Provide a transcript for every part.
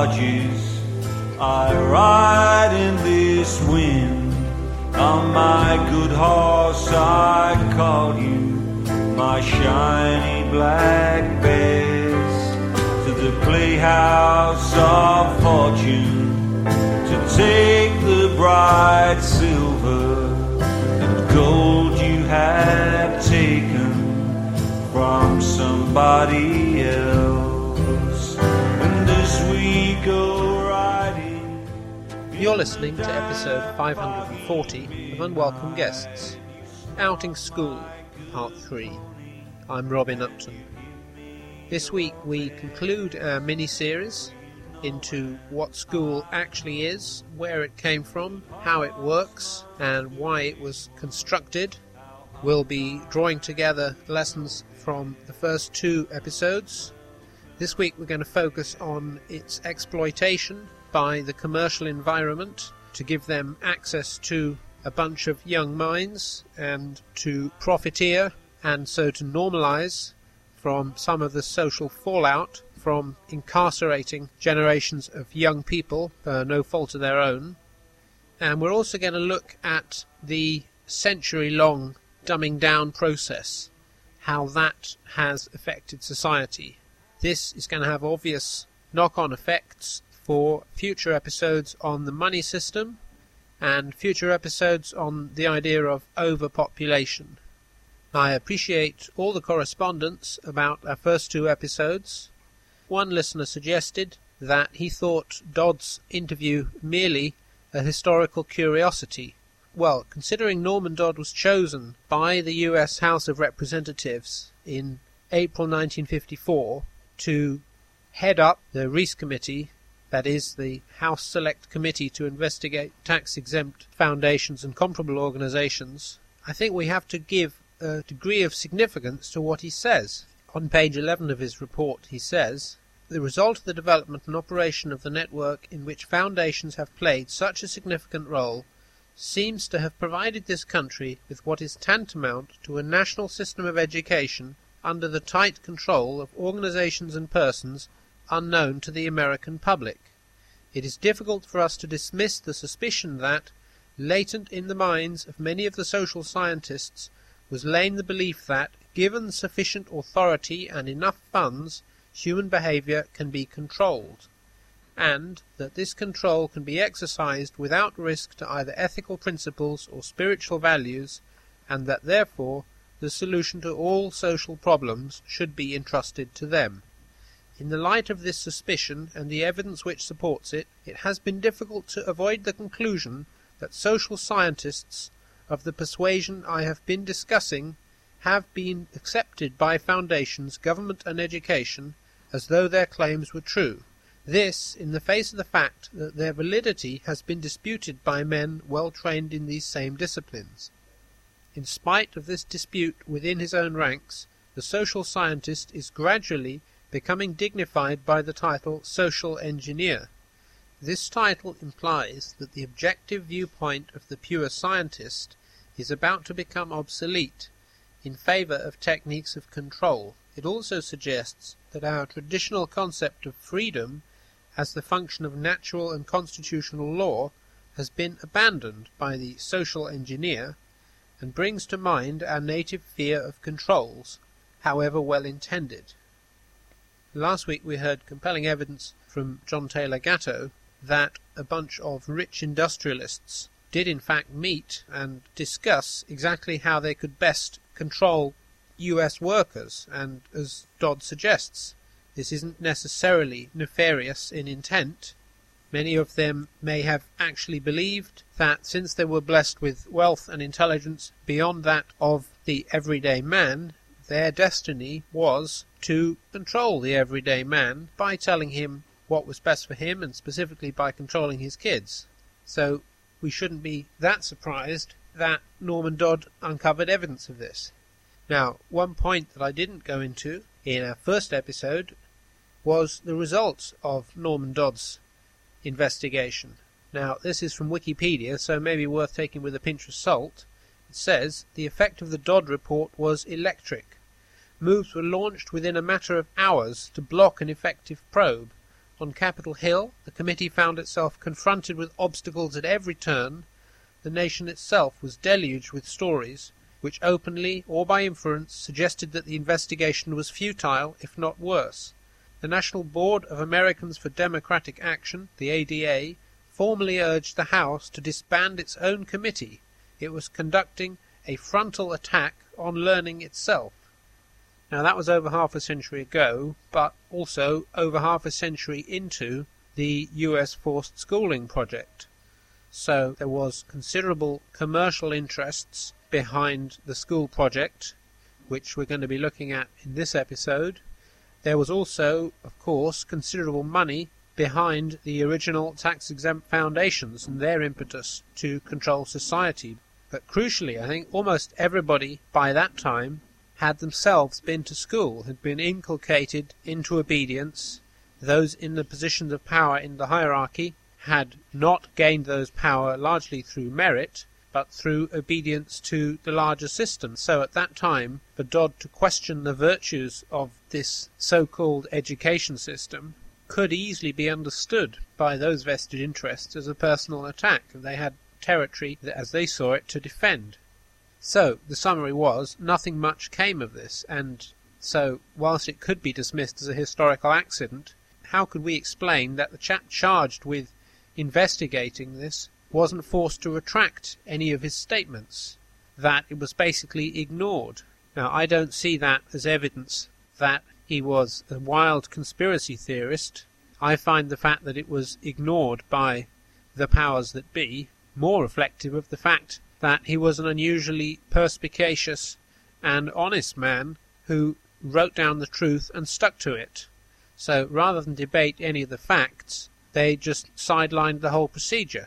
barges. I ride in this wind. On my good horse I call you, my shiny black bears, to the playhouse of fortune, to take the bright silver and gold you have taken from somebody else. And as we go riding... You're listening to episode 540 of Unwelcome Guests, Outing School, Part 3. I'm Robin Upton. This week we conclude our mini-series into what school actually is, where it came from, how it works, and why it was constructed. We'll be drawing together lessons from the first two episodes. This week we're going to focus on its exploitation by the commercial environment to give them access to a bunch of young minds and to profiteer and so to normalize from some of the social fallout from incarcerating generations of young people for no fault of their own. And we're also going to look at the century-long dumbing down process, how that has affected society. This is going to have obvious knock-on effects for future episodes on the money system and future episodes on the idea of overpopulation. I appreciate all the correspondence about our first two episodes. One listener suggested that he thought Dodd's interview merely a historical curiosity. Well, considering Norman Dodd was chosen by the US House of Representatives in April 1954 to head up the Reece Committee, that is, the House Select Committee to investigate tax-exempt foundations and comparable organizations, I think we have to give a degree of significance to what he says. On page 11 of his report he says, "The result of the development and operation of the network in which foundations have played such a significant role seems to have provided this country with what is tantamount to a national system of education under the tight control of organizations and persons unknown to the American public. It is difficult for us to dismiss the suspicion that, latent in the minds of many of the social scientists, was lain the belief that, given sufficient authority and enough funds, human behavior can be controlled, and that this control can be exercised without risk to either ethical principles or spiritual values, and that therefore the solution to all social problems should be entrusted to them. In the light of this suspicion and the evidence which supports it, it has been difficult to avoid the conclusion that social scientists of the persuasion I have been discussing have been accepted by foundations, government and education as though their claims were true. This, in the face of the fact that their validity has been disputed by men well trained in these same disciplines. In spite of this dispute within his own ranks, the social scientist is gradually becoming dignified by the title social engineer. This title implies that the objective viewpoint of the pure scientist is about to become obsolete in favor of techniques of control. It also suggests that our traditional concept of freedom as the function of natural and constitutional law has been abandoned by the social engineer and brings to mind our native fear of controls, however well intended. Last week we heard compelling evidence from John Taylor Gatto that a bunch of rich industrialists did in fact meet and discuss exactly how they could best control US workers, and as Dodd suggests, this isn't necessarily nefarious in intent. Many of them may have actually believed that since they were blessed with wealth and intelligence beyond that of the everyday man, their destiny was to control the everyday man by telling him what was best for him and specifically by controlling his kids. So we shouldn't be that surprised that Norman Dodd uncovered evidence of this. Now, one point that I didn't go into in our first episode was the results of Norman Dodd's investigation. Now, this is from Wikipedia, so maybe worth taking with a pinch of salt. It says, the effect of the Dodd report was electric. Moves were launched within a matter of hours to block an effective probe, On Capitol Hill, the committee found itself confronted with obstacles at every turn. The nation itself was deluged with stories which openly, or by inference, suggested that the investigation was futile, if not worse. The National Board of Americans for Democratic Action, the ADA, formally urged the House to disband its own committee. It was conducting a frontal attack on learning itself. Now that was over half a century ago, but also over half a century into the US forced schooling project. So there was considerable commercial interests behind the school project, which we're going to be looking at in this episode. There was also, of course, considerable money behind the original tax-exempt foundations and their impetus to control society. But crucially, I think almost everybody by that time had themselves been to school, had been inculcated into obedience. Those in the positions of power in the hierarchy had not gained those power largely through merit, but through obedience to the larger system. So at that time, for Dodd to question the virtues of this so-called education system could easily be understood by those vested interests as a personal attack. They had territory, as they saw it, to defend. So the summary was, nothing much came of this, and so whilst it could be dismissed as a historical accident, how could we explain that the chap charged with investigating this wasn't forced to retract any of his statements, that it was basically ignored? Now, I don't see that as evidence that he was a wild conspiracy theorist. I find the fact that it was ignored by the powers that be more reflective of the fact that he was an unusually perspicacious and honest man who wrote down the truth and stuck to it. So rather than debate any of the facts, they just sidelined the whole procedure.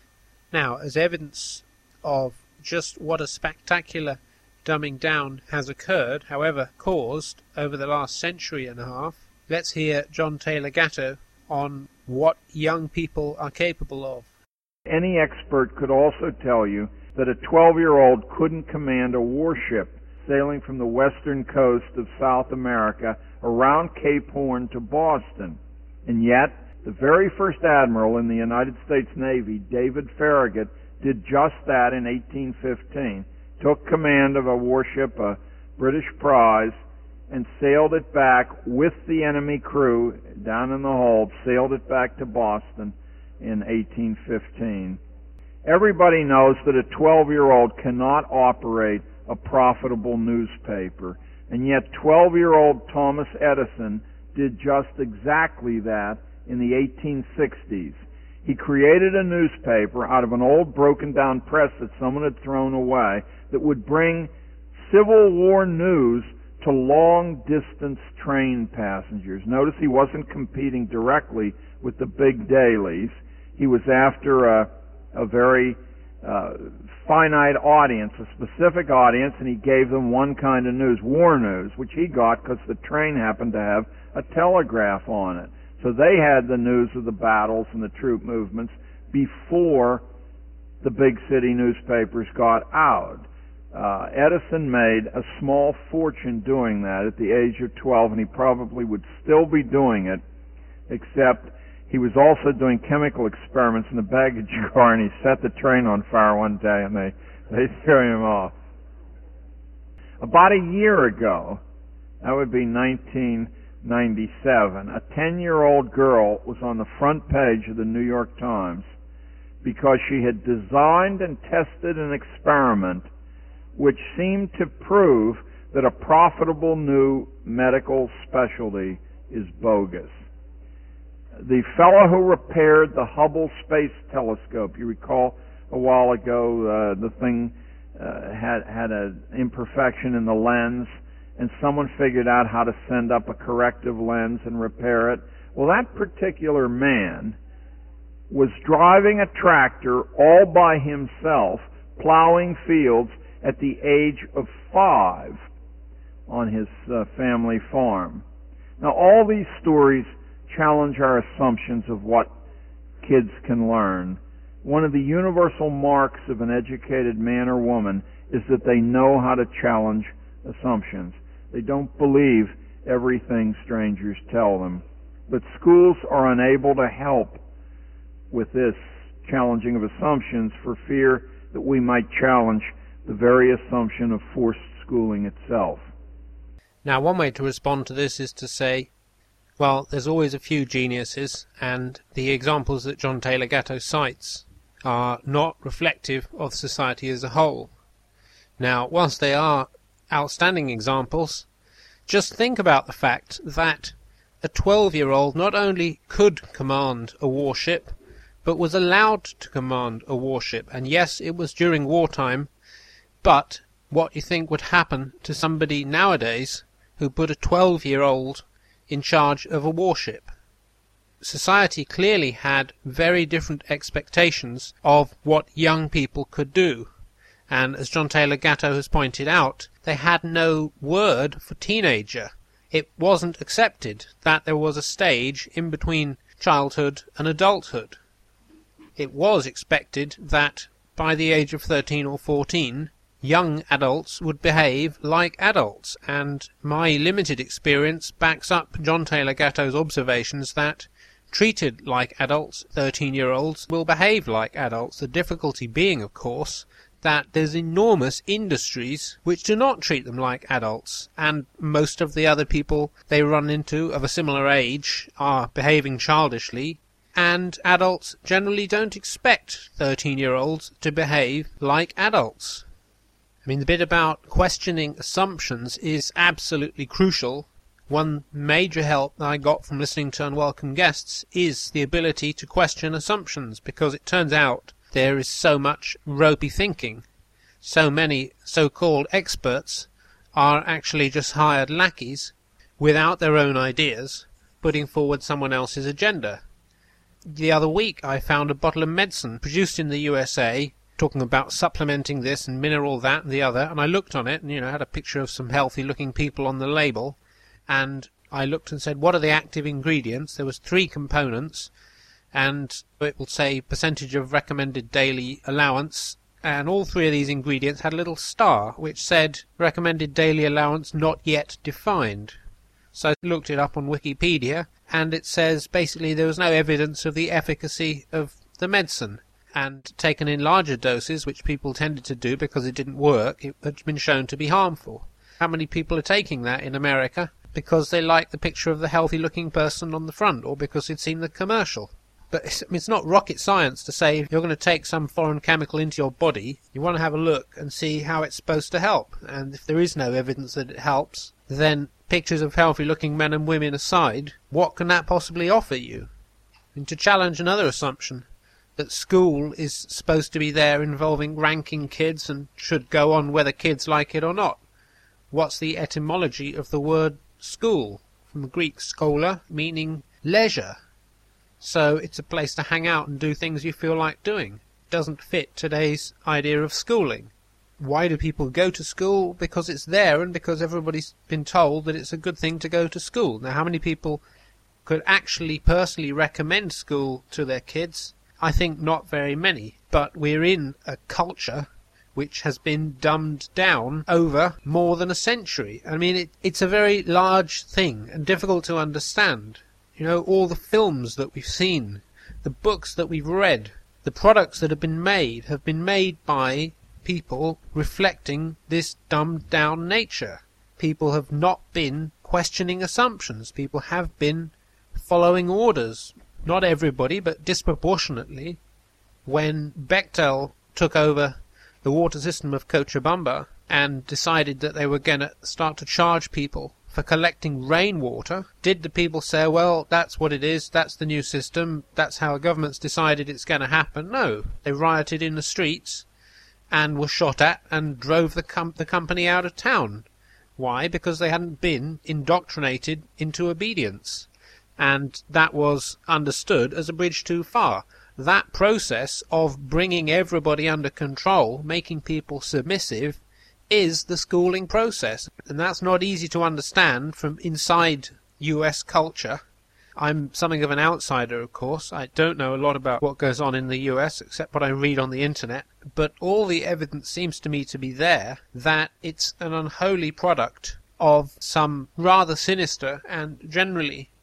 Now, as evidence of just what a spectacular dumbing down has occurred, however caused, over the last century and a half, let's hear John Taylor Gatto on what young people are capable of. Any expert could also tell you that a 12-year-old couldn't command a warship sailing from the western coast of South America around Cape Horn to Boston. And yet, the very first admiral in the United States Navy, David Farragut, did just that in 1815, took command of a warship, a British prize, and sailed it back with the enemy crew down in the hold, sailed it back to Boston in 1815. Everybody knows that a 12-year-old cannot operate a profitable newspaper, and yet 12-year-old Thomas Edison did just exactly that in the 1860s. He created a newspaper out of an old broken-down press that someone had thrown away that would bring Civil War news to long-distance train passengers. Notice he wasn't competing directly with the big dailies. He was after a very finite audience, a specific audience, and he gave them one kind of news, war news, which he got because the train happened to have a telegraph on it. So they had the news of the battles and the troop movements before the big city newspapers got out. Edison made a small fortune doing that at the age of 12, and he probably would still be doing it, except he was also doing chemical experiments in the baggage car, and he set the train on fire one day, and they threw him off. About a year ago, that would be 1997, a 10-year-old girl was on the front page of the New York Times because she had designed and tested an experiment which seemed to prove that a profitable new medical specialty is bogus. The fellow who repaired the Hubble Space Telescope, you recall a while ago the thing had an imperfection in the lens, and someone figured out how to send up a corrective lens and repair it. Well, that particular man was driving a tractor all by himself, plowing fields at the age of 5 on his family farm. Now, all these stories challenge our assumptions of what kids can learn. One of the universal marks of an educated man or woman is that they know how to challenge assumptions. They don't believe everything strangers tell them. But schools are unable to help with this challenging of assumptions for fear that we might challenge the very assumption of forced schooling itself. Now, one way to respond to this is to say, well, there's always a few geniuses, and the examples that John Taylor Gatto cites are not reflective of society as a whole. Now, whilst they are outstanding examples, just think about the fact that a 12-year-old not only could command a warship, but was allowed to command a warship. And yes, it was during wartime, but what do you think would happen to somebody nowadays who put a 12-year-old in charge of a warship? Society clearly had very different expectations of what young people could do. And as John Taylor Gatto has pointed out, they had no word for teenager. It wasn't accepted that there was a stage in between childhood and adulthood. It was expected that by the age of 13 or 14, young adults would behave like adults, and my limited experience backs up John Taylor Gatto's observations that treated like adults, 13-year-olds will behave like adults. The difficulty being, of course, that there's enormous industries which do not treat them like adults, and most of the other people they run into of a similar age are behaving childishly, and adults generally don't expect 13-year-olds to behave like adults. I mean, the bit about questioning assumptions is absolutely crucial. One major help that I got from listening to Unwelcome Guests is the ability to question assumptions, because it turns out there is so much ropey thinking. So many so-called experts are actually just hired lackeys without their own ideas, putting forward someone else's agenda. The other week I found a bottle of medicine produced in the USA talking about supplementing this and mineral that and the other, and I looked on it and, had a picture of some healthy looking people on the label, and I looked and said, what are the active ingredients? There was 3 components, and it will say percentage of recommended daily allowance, and all 3 of these ingredients had a little star which said recommended daily allowance not yet defined. So I looked it up on Wikipedia, and it says basically there was no evidence of the efficacy of the medicine, and taken in larger doses, which people tended to do because it didn't work, it had been shown to be harmful. How many people are taking that in America because they like the picture of the healthy looking person on the front, or because they'd seen the commercial? But it's not rocket science to say if you're going to take some foreign chemical into your body, you want to have a look and see how it's supposed to help. And if there is no evidence that it helps, then pictures of healthy-looking men and women aside, what can that possibly offer you? And to challenge another assumption, that school is supposed to be there involving ranking kids and should go on whether kids like it or not. What's the etymology of the word school? From the Greek schola, meaning leisure. So it's a place to hang out and do things you feel like doing. It doesn't fit today's idea of schooling. Why do people go to school? Because it's there and because everybody's been told that it's a good thing to go to school. Now, how many people could actually personally recommend school to their kids? I think not very many. But we're in a culture which has been dumbed down over more than a century. I mean, it's a very large thing and difficult to understand. All the films that we've seen, the books that we've read, the products that have been made by people reflecting this dumbed-down nature. People have not been questioning assumptions. People have been following orders. Not everybody, but disproportionately. When Bechtel took over the water system of Cochabamba and decided that they were going to start to charge people for collecting rainwater, did the people say, well, that's what it is, that's the new system, that's how government's decided it's going to happen? No. They rioted in the streets and were shot at and drove the company out of town. Why? Because they hadn't been indoctrinated into obedience. And that was understood as a bridge too far. That process of bringing everybody under control, making people submissive, is the schooling process. And that's not easy to understand from inside US culture. I'm something of an outsider, of course. I don't know a lot about what goes on in the US except what I read on the internet. But all the evidence seems to me to be there that it's an unholy product of some rather sinister and generally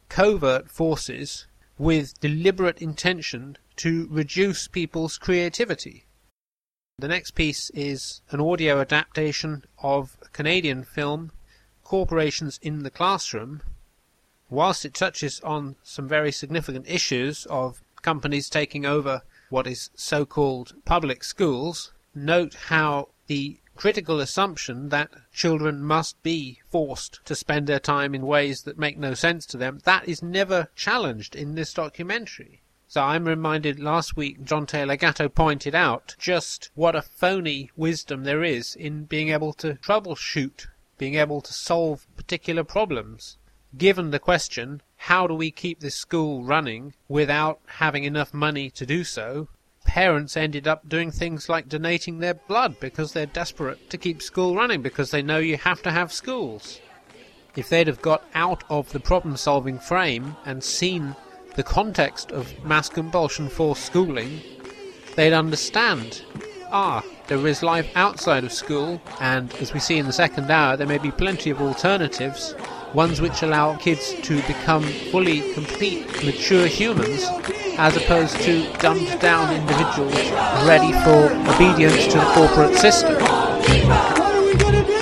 covert forces with deliberate intention to reduce people's creativity. The next piece is an audio adaptation of a Canadian film, Corporations in the Classroom. Whilst it touches on some very significant issues of companies taking over what is so-called public schools, note how the critical assumption that children must be forced to spend their time in ways that make no sense to them, that is never challenged in this documentary. So I'm reminded last week John Taylor Gatto pointed out just what a phony wisdom there is in being able to troubleshoot, being able to solve particular problems. Given the question, how do we keep this school running without having enough money to do so, parents ended up doing things like donating their blood because they're desperate to keep school running, because they know you have to have schools. If they'd have got out of the problem-solving frame and seen the context of mass compulsion forced schooling, they'd understand, there is life outside of school, and as we see in the second hour, there may be plenty of alternatives, ones which allow kids to become fully, complete, mature humans, as opposed to dumbed down individuals ready for obedience to the corporate system. What are we going to do?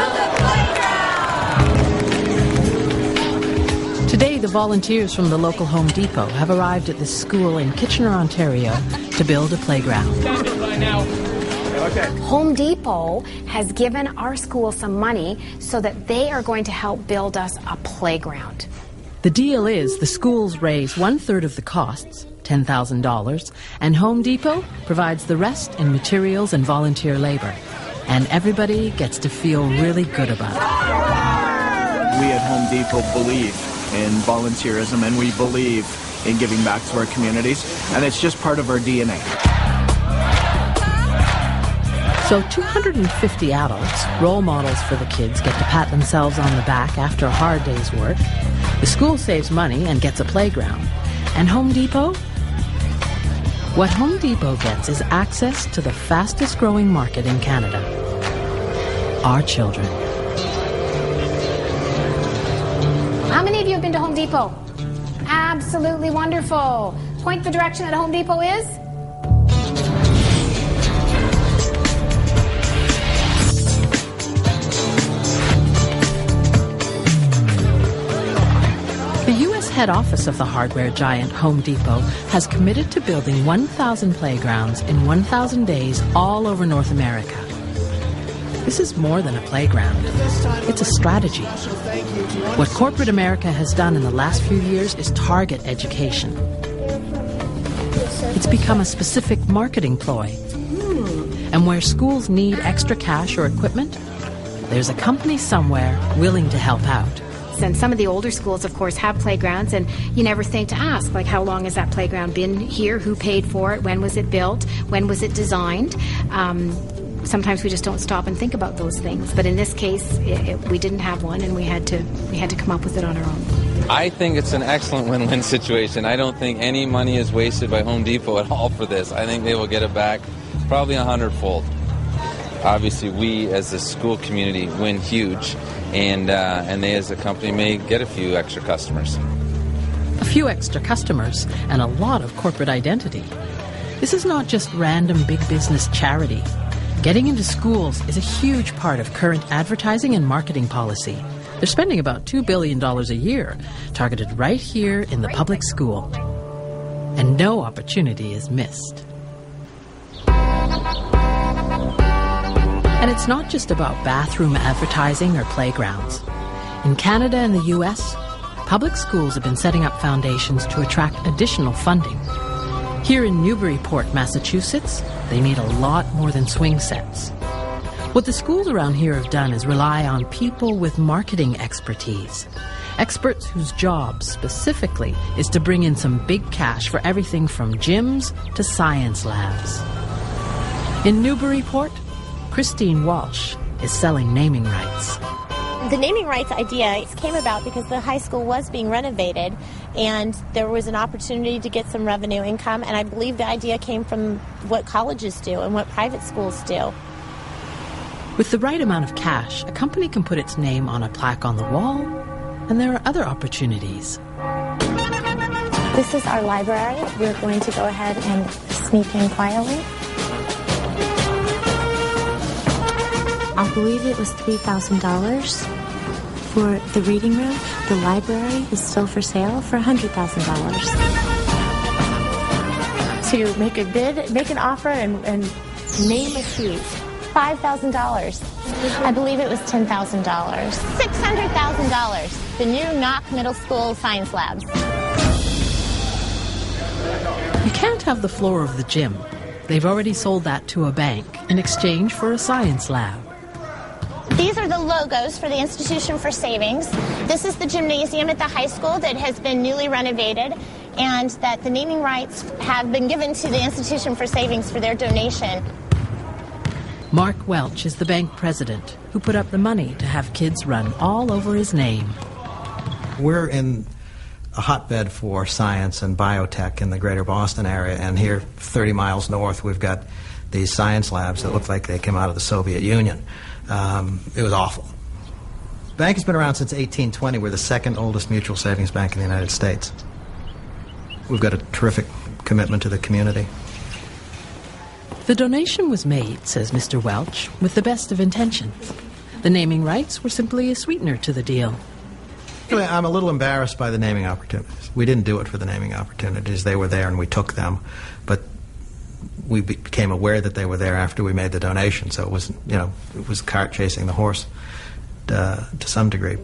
Today, the volunteers from the local Home Depot have arrived at this school in Kitchener, Ontario, to build a playground. Home Depot has given our school some money so that they are going to help build us a playground. The deal is the schools raise 1/3 of the costs, $10,000, and Home Depot provides the rest in materials and volunteer labor. And everybody gets to feel really good about it. We at Home Depot believe in volunteerism, and we believe in giving back to our communities, and it's just part of our DNA. So 250 adults, role models for the kids, get to pat themselves on the back after a hard day's work. The school saves money and gets a playground. And Home Depot? What Home Depot gets is access to the fastest growing market in Canada. Our children. How many of you have been to Home Depot? Absolutely wonderful. Point the direction that Home Depot is. The U.S. head office of the hardware giant Home Depot has committed to building 1,000 playgrounds in 1,000 days all over North America. This is more than a playground. It's a strategy. What corporate America has done in the last few years is target education. It's become a specific marketing ploy. And where schools need extra cash or equipment, there's a company somewhere willing to help out. And some of the older schools, of course, have playgrounds, and you never think to ask, like, how long has that playground been here? Who paid for it? When was it built? When was it designed? Sometimes we just don't stop and think about those things. But in this case, we didn't have one, and we had to come up with it on our own. I think it's an excellent win-win situation. I don't think any money is wasted by Home Depot at all for this. I think they will get it back probably 100-fold. Obviously, we as a school community win huge, and they as a company may get a few extra customers. A few extra customers and a lot of corporate identity. This is not just random big business charity. Getting into schools is a huge part of current advertising and marketing policy. They're spending about $2 billion a year, targeted right here in the public school. And no opportunity is missed. And it's not just about bathroom advertising or playgrounds. In Canada and the U.S., public schools have been setting up foundations to attract additional funding. Here in Newburyport, Massachusetts, they need a lot more than swing sets. What the schools around here have done is rely on people with marketing expertise. Experts whose job, specifically, is to bring in some big cash for everything from gyms to science labs. In Newburyport, Christine Walsh is selling naming rights. The naming rights idea came about because the high school was being renovated and there was an opportunity to get some revenue income, and I believe the idea came from what colleges do and what private schools do. With the right amount of cash, a company can put its name on a plaque on the wall, and there are other opportunities. This is our library. We're going to go ahead and sneak in quietly. I believe it was $3,000 for the reading room. The library is still for sale for $100,000. So you make a bid, make an offer, and name a seat. $5,000. I believe it was $10,000. $600,000. The new Knock Middle School Science Labs. You can't have the floor of the gym. They've already sold that to a bank in exchange for a science lab. These are the logos for the Institution for Savings. This is the gymnasium at the high school that has been newly renovated, and that the naming rights have been given to the Institution for Savings for their donation. Mark Welch is the bank president who put up the money to have kids run all over his name. We're in a hotbed for science and biotech in the greater Boston area, and here 30 miles north we've got these science labs that look like they came out of the Soviet Union. It was awful. The bank has been around since 1820. We're the second oldest mutual savings bank in the United States. We've got a terrific commitment to the community. The donation was made, says Mr. Welch, with the best of intentions. The naming rights were simply a sweetener to the deal. Actually, I'm a little embarrassed by the naming opportunities. We didn't do it for the naming opportunities. They were there and we took them. But we became aware that they were there after we made the donation, so it was, it was cart chasing the horse to some degree.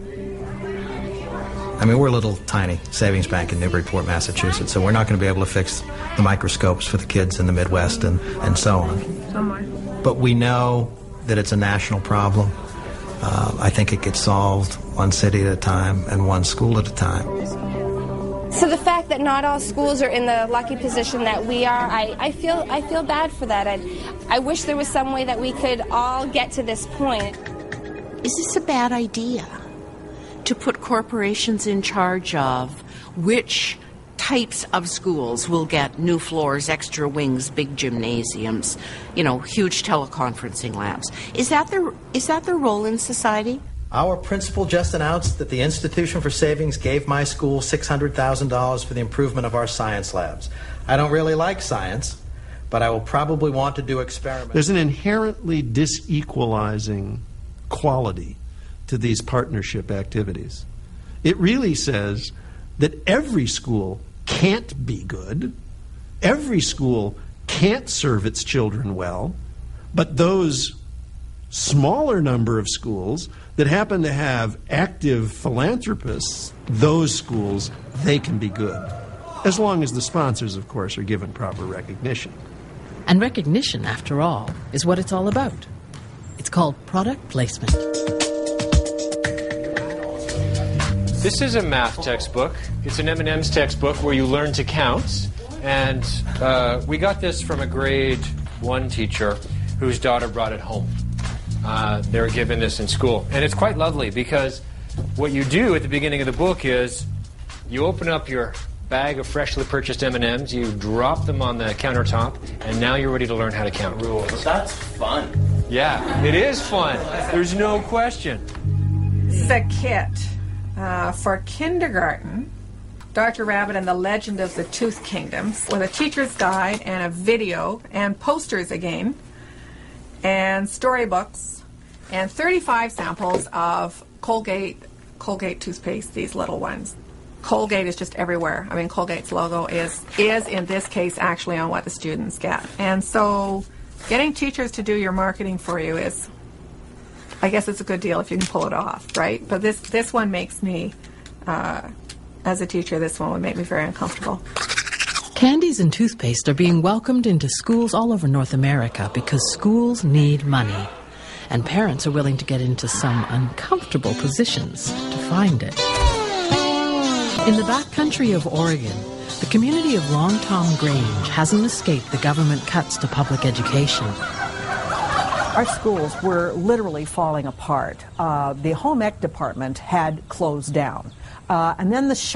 I mean, we're a little tiny savings bank in Newburyport, Massachusetts, so we're not going to be able to fix the microscopes for the kids in the Midwest and so on. But we know that it's a national problem. I think it gets solved one city at a time and one school at a time. So the fact that not all schools are in the lucky position that we are, I feel bad for that. I wish there was some way that we could all get to this point. Is this a bad idea? To put corporations in charge of which types of schools will get new floors, extra wings, big gymnasiums, huge teleconferencing labs. Is that their role in society? Our principal just announced that the Institution for Savings gave my school $600,000 for the improvement of our science labs. I don't really like science, but I will probably want to do experiments. There's an inherently disequalizing quality to these partnership activities. It really says that every school can't be good, every school can't serve its children well, but those smaller number of schools that happen to have active philanthropists, those schools, they can be good. As long as the sponsors, of course, are given proper recognition. And recognition, after all, is what it's all about. It's called product placement. This is a math textbook. It's an M&M's textbook where you learn to count. And we got this from a grade 1 teacher whose daughter brought it home. They were given this in school. And it's quite lovely because what you do at the beginning of the book is you open up your bag of freshly purchased M&Ms, you drop them on the countertop, and now you're ready to learn how to count rules. That's fun. Yeah, it is fun. There's no question. This is a kit for kindergarten. Dr. Rabbit and the Legend of the Tooth Kingdom, with a teacher's guide and a video and posters again, and storybooks, and 35 samples of Colgate toothpaste, these little ones. Colgate is just everywhere. I mean, Colgate's logo is in this case actually on what the students get. And so getting teachers to do your marketing for you is, I guess it's a good deal if you can pull it off, right? But this one makes me, as a teacher, this one would make me very uncomfortable. Candies and toothpaste are being welcomed into schools all over North America because schools need money. And parents are willing to get into some uncomfortable positions to find it. In the backcountry of Oregon, the community of Long Tom Grange hasn't escaped the government cuts to public education. Our schools were literally falling apart. The home ec department had closed down. And then the shop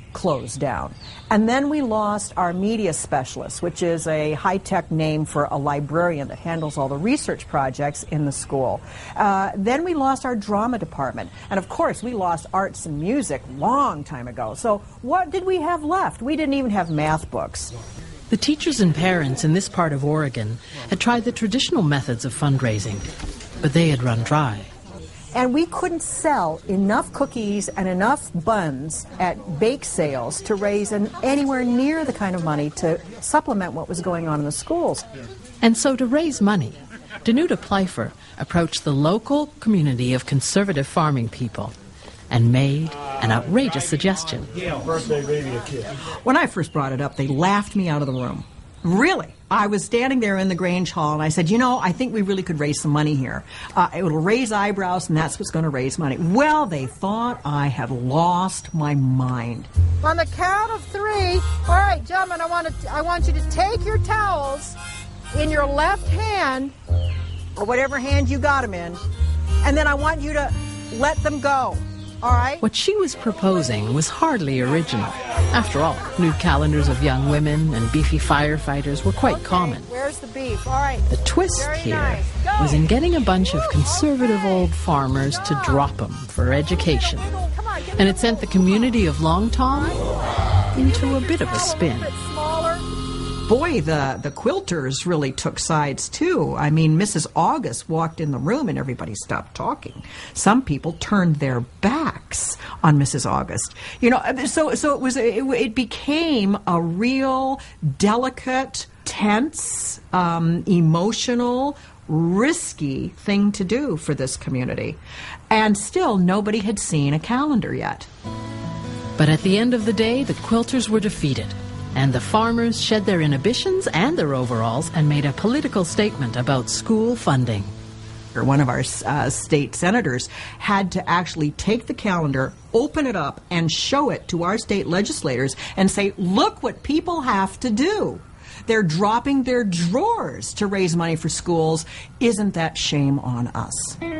closed down. And then we lost our media specialist, which is a high-tech name for a librarian that handles all the research projects in the school. Then we lost our drama department. And of course, we lost arts and music long time ago. So what did we have left? We didn't even have math books. The teachers and parents in this part of Oregon had tried the traditional methods of fundraising, but they had run dry. And we couldn't sell enough cookies and enough buns at bake sales to raise anywhere near the kind of money to supplement what was going on in the schools. And so to raise money, Danuta Plyfer approached the local community of conservative farming people and made an outrageous suggestion. Birthday radio kit. When I first brought it up, they laughed me out of the room. Really? I was standing there in the Grange Hall, and I said, I think we really could raise some money here. It will raise eyebrows, and that's what's going to raise money. Well, they thought I had lost my mind. On the count of 3, all right, gentlemen, I want you to take your towels in your left hand, or whatever hand you got them in, and then I want you to let them go. All right. What she was proposing was hardly original. After all, nude calendars of young women and beefy firefighters were quite common. Where's the beef? All right. The twist here was in getting a bunch of conservative old farmers to drop them for education. And it sent the community of Long Tom into a bit of a spin. Boy, the quilters really took sides, too. I mean, Mrs. August walked in the room and everybody stopped talking. Some people turned their backs on Mrs. August. So it became a real delicate, tense, emotional, risky thing to do for this community. And still, nobody had seen a calendar yet. But at the end of the day, the quilters were defeated. And the farmers shed their inhibitions and their overalls and made a political statement about school funding. One of our state senators had to actually take the calendar, open it up, and show it to our state legislators and say, look what people have to do. They're dropping their drawers to raise money for schools. Isn't that shame on us?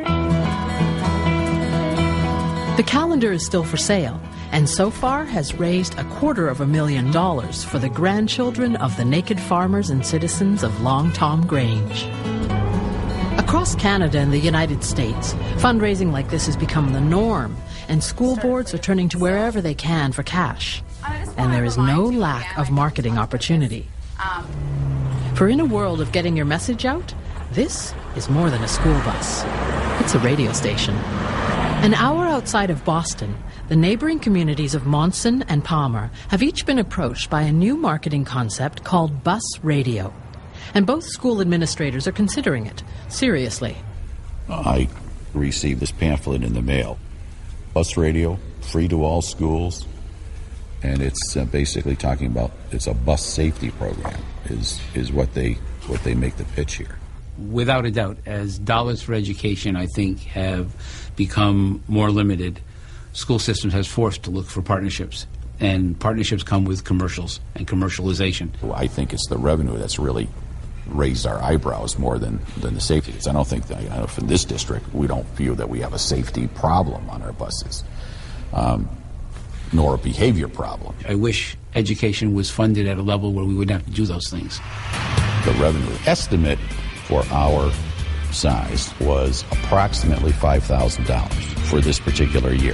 The calendar is still for sale, and so far has raised $250,000 for the grandchildren of the naked farmers and citizens of Long Tom Grange. Across Canada and the United States, fundraising like this has become the norm, and school boards are turning to wherever they can for cash. And there is no lack of marketing opportunity. For in a world of getting your message out, this is more than a school bus. It's a radio station. An hour outside of Boston, the neighboring communities of Monson and Palmer have each been approached by a new marketing concept called bus radio. And both school administrators are considering it seriously. I received this pamphlet in the mail. Bus radio, free to all schools, and it's basically talking about it's a bus safety program is what they make the pitch here. Without a doubt, as dollars for education, I think, have become more limited, school systems has forced to look for partnerships. And partnerships come with commercials and commercialization. I think it's the revenue that's really raised our eyebrows more than the safety. I don't think that, in this district, we don't feel that we have a safety problem on our buses, nor a behavior problem. I wish education was funded at a level where we wouldn't have to do those things. The revenue estimate for our size was approximately $5,000 for this particular year.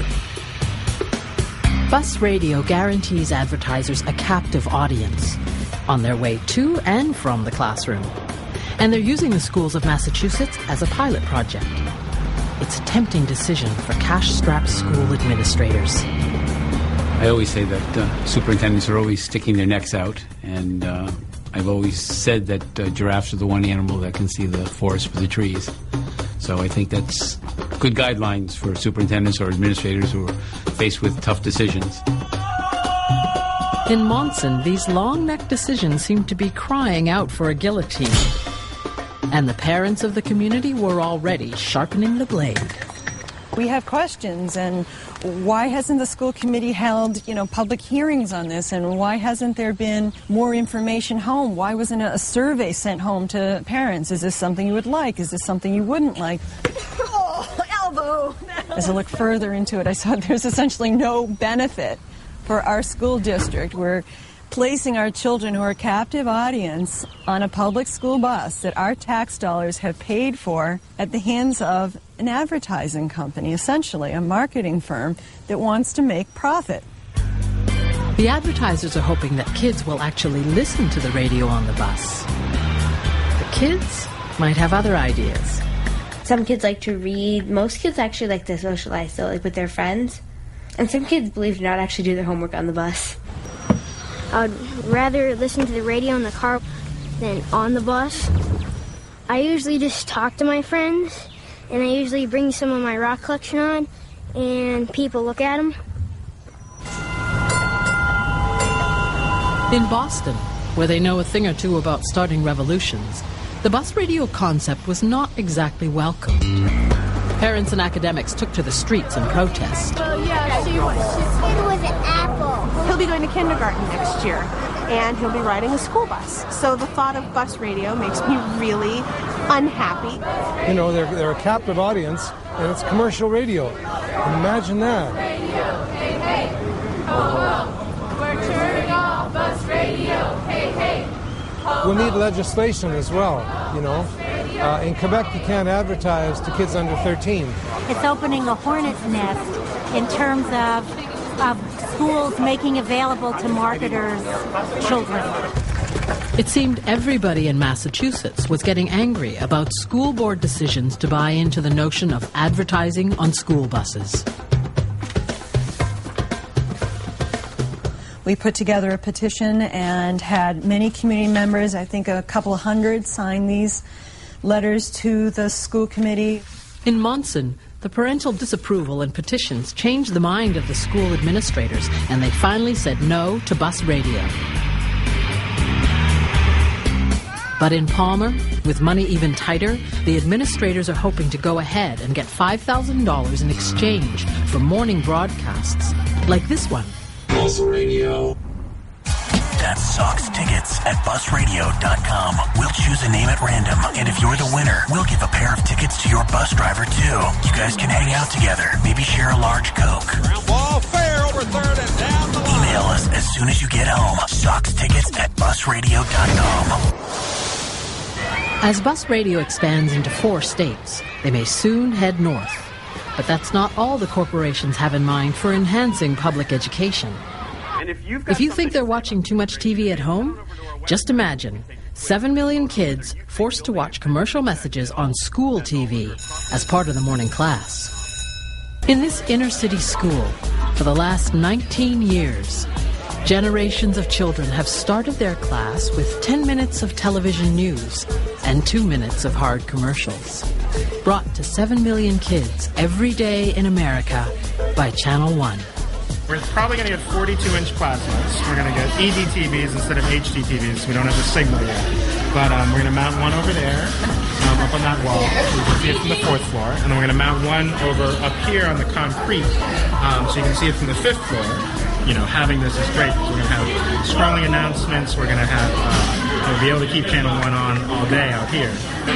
Bus radio guarantees advertisers a captive audience on their way to and from the classroom. And they're using the schools of Massachusetts as a pilot project. It's a tempting decision for cash-strapped school administrators. I always say that superintendents are always sticking their necks out, and I've always said that giraffes are the one animal that can see the forest for the trees. So I think that's good guidelines for superintendents or administrators who are faced with tough decisions. In Monson, these long-necked decisions seem to be crying out for a guillotine. And the parents of the community were already sharpening the blade. We have questions, and why hasn't the school committee held, public hearings on this, and why hasn't there been more information home? Why wasn't a survey sent home to parents? Is this something you would like? Is this something you wouldn't like? Oh, elbow! As I look further into it, I saw there's essentially no benefit for our school district. We're placing our children who are a captive audience on a public school bus that our tax dollars have paid for at the hands of an advertising company, essentially a marketing firm that wants to make profit. The advertisers are hoping that kids will actually listen to the radio on the bus. The kids might have other ideas. Some kids like to read. Most kids actually like to socialize, so like with their friends. And some kids, believe it or not, actually do their homework on the bus. I'd rather listen to the radio in the car than on the bus. I usually just talk to my friends, and I usually bring some of my rock collection on, and people look at them. In Boston, where they know a thing or two about starting revolutions, the bus radio concept was not exactly welcomed. Parents and academics took to the streets in protest. Oh, yeah, see what? It was an apple. He'll be going to kindergarten next year, and he'll be riding a school bus. So the thought of bus radio makes me really unhappy. You know, they're a captive audience, and it's commercial radio. And imagine that. Hey, hey, ho, ho, we're turning off bus radio, hey, hey. We need legislation as well, you know. In Quebec, you can't advertise to kids under 13. It's opening a hornet's nest in terms of schools making available to marketers children. It seemed everybody in Massachusetts was getting angry about school board decisions to buy into the notion of advertising on school buses. We put together a petition and had many community members, I think a couple of hundred, sign these letters to the school committee. In Monson, the parental disapproval and petitions changed the mind of the school administrators, and they finally said no to bus radio. But in Palmer, with money even tighter, the administrators are hoping to go ahead and get $5,000 in exchange for morning broadcasts, like this one. Bus Radio. That's Sox tickets at busradio.com. We'll choose a name at random, and if you're the winner, we'll give a pair of tickets to your bus driver, too. You guys can hang out together, maybe share a large Coke. Ball fair over third and down the line. Email us as soon as you get home. Sox tickets at busradio.com. As bus radio expands into 4 states, they may soon head north. But that's not all the corporations have in mind for enhancing public education. If you think they're watching too much TV at home, just imagine 7 million kids forced to watch commercial messages on school TV as part of the morning class. In this inner-city school, for the last 19 years, generations of children have started their class with 10 minutes of television news and 2 minutes of hard commercials, brought to 7 million kids every day in America by Channel 1. We're probably going to get 42-inch plasmas. We're going to get EDTVs instead of HDTVs. We don't have the signal yet. But we're going to mount one over there, up on that wall. So you can see it from the 4th floor. And then we're going to mount one over up here on the concrete, so you can see it from the 5th floor. You know, having this is great. We're going to have scrolling announcements. We're going to have, we'll be able to keep Channel 1 on all day out here.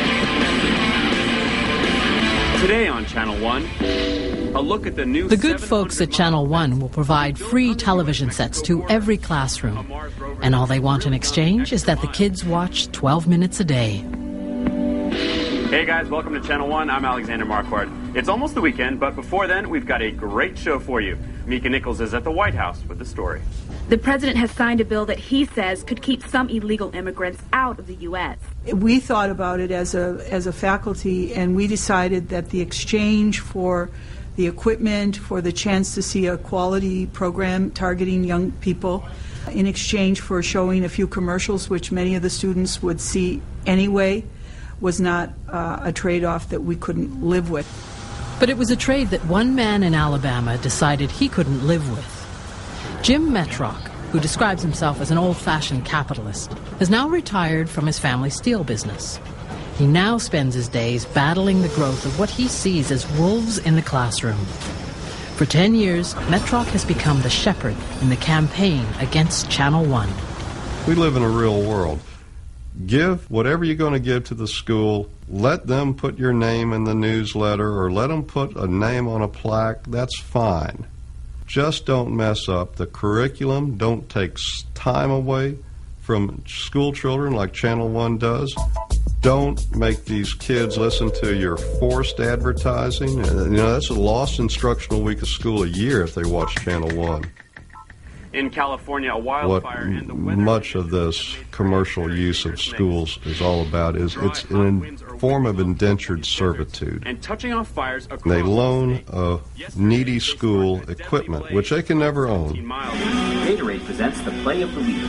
Today on Channel 1, a look at the new... The good folks at Channel 1 will provide free television sets to every classroom. And all they want in exchange is that the kids watch 12 minutes a day. Hey guys, welcome to Channel 1. I'm Alexander Marquardt. It's almost the weekend, but before then, we've got a great show for you. Mika Nichols is at the White House with the story. The president has signed a bill that he says could keep some illegal immigrants out of the U.S. We thought about it as a faculty, and we decided that the exchange for the equipment, for the chance to see a quality program targeting young people, in exchange for showing a few commercials, which many of the students would see anyway, was not a trade-off that we couldn't live with. But it was a trade that one man in Alabama decided he couldn't live with. Jim Metrock, who describes himself as an old-fashioned capitalist, is now retired from his family steel business. He now spends his days battling the growth of what he sees as wolves in the classroom. For 10 years, Metrock has become the shepherd in the campaign against Channel 1. We live in a real world. Give whatever you're going to give to the school. Let them put your name in the newsletter or let them put a name on a plaque. That's fine. just don't mess up the curriculum. Don't take time away from school children like Channel 1 does. Don't make these kids listen to your forced advertising. That's a lost instructional week of school a year if they watch Channel 1. In California, a wildfire and the weather... Much of this commercial use of schools is all about is it's a form of indentured servitude. And touching off fires across they loan a needy school equipment, which they can never own. Gatorade presents the play of the week.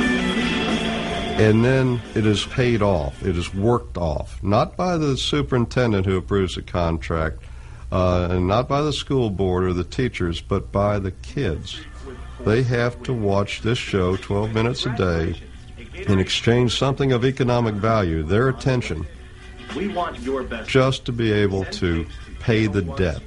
And then it is paid off. It is worked off, not by the superintendent who approves the contract, and not by the school board or the teachers, but by the kids. They have to watch this show 12 minutes a day and exchange something of economic value, their attention, We want your best. just to be able to pay the debt.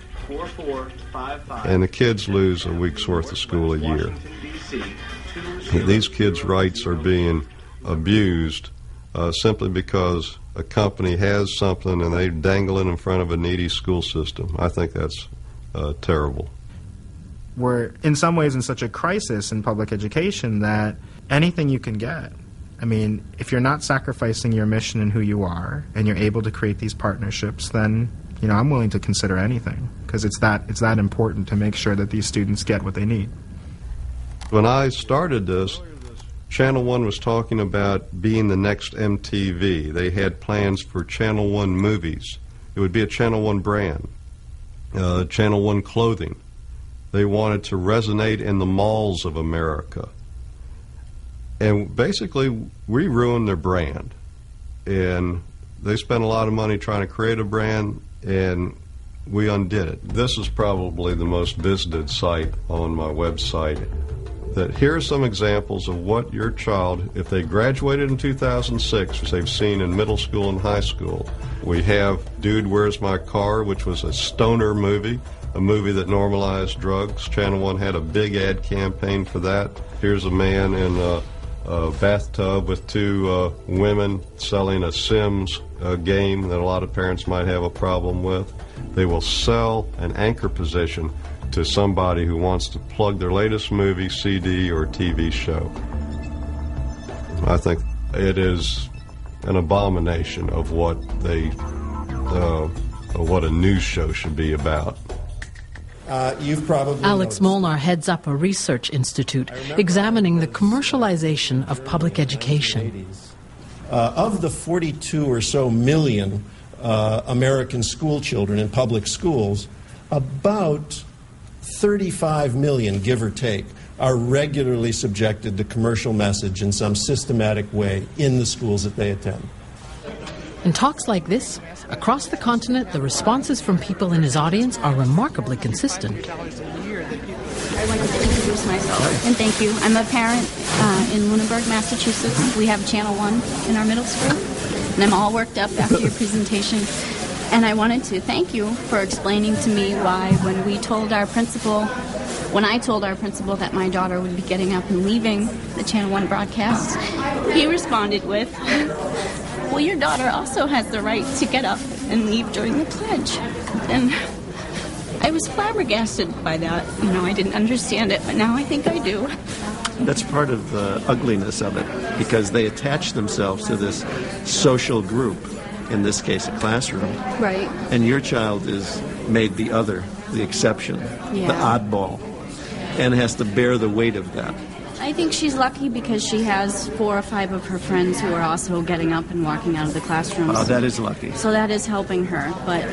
4455. And the kids lose a week's worth of school a year. These kids' rights are being abused simply because a company has something and they dangle it in front of a needy school system. I think that's terrible. We're in some ways in such a crisis in public education that anything you can get. I mean, if you're not sacrificing your mission and who you are, and you're able to create these partnerships, then I'm willing to consider anything, because it's that important to make sure that these students get what they need. When I started this, Channel 1 was talking about being the next MTV. They had plans for Channel 1 movies. It would be a Channel 1 brand, Channel 1 clothing. They wanted to resonate in the malls of America. And basically, we ruined their brand. And they spent a lot of money trying to create a brand, and we undid it. This is probably the most visited site on my website. That here are some examples of what your child, if they graduated in 2006, as they've seen in middle school and high school. We have Dude, Where's My Car, which was a stoner movie, a movie that normalized drugs. Channel 1 had a big ad campaign for that. Here's a man in a bathtub with two women selling a Sims game that a lot of parents might have a problem with. They will sell an anchor position to somebody who wants to plug their latest movie, CD, or TV show. I think it is an abomination of what what a news show should be about. You've probably Alex Molnar heads up a research institute examining the commercialization of public education. Of the 42 or so million American school children in public schools, about 35 million, give or take, are regularly subjected to commercial message in some systematic way in the schools that they attend. In talks like this, across the continent, the responses from people in his audience are remarkably consistent. I wanted to introduce myself, and thank you. I'm a parent in Lunenburg, Massachusetts. We have Channel 1 in our middle school, and I'm all worked up after your presentation. And I wanted to thank you for explaining to me why when I told our principal that my daughter would be getting up and leaving the Channel 1 broadcast, he responded with, well, your daughter also has the right to get up and leave during the pledge. And I was flabbergasted by that. I didn't understand it, but now I think I do. That's part of the ugliness of it, because they attach themselves to this social group, in this case a classroom. Right. And your child is made the other, the exception, the oddball, and has to bear the weight of that. I think she's lucky because she has 4 or 5 of her friends who are also getting up and walking out of the classrooms. Oh, that is lucky. So that is helping her. But